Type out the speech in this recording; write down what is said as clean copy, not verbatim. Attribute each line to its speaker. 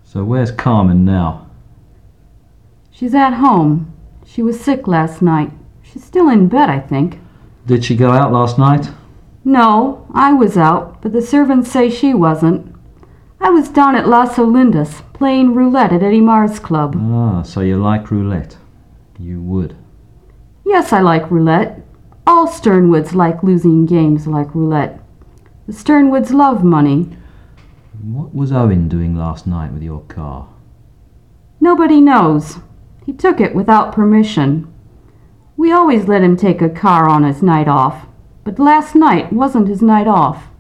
Speaker 1: So where's Carmen now?
Speaker 2: She's at home. She was sick last night. She's still in bed, I think.
Speaker 1: Did she go out last night?
Speaker 2: No, I was out, but the servants say she wasn't. I was down at Las Olindas, playing roulette at Eddie Mar's club.
Speaker 1: Ah, so you like roulette. You would.
Speaker 2: Yes, I like roulette. All Sternwoods like losing games like roulette. The Sternwoods love money.
Speaker 1: What was Owen doing last night with your car?
Speaker 2: Nobody knows. He took it without permission. We always let him take a car on his night off, but last night wasn't his night off.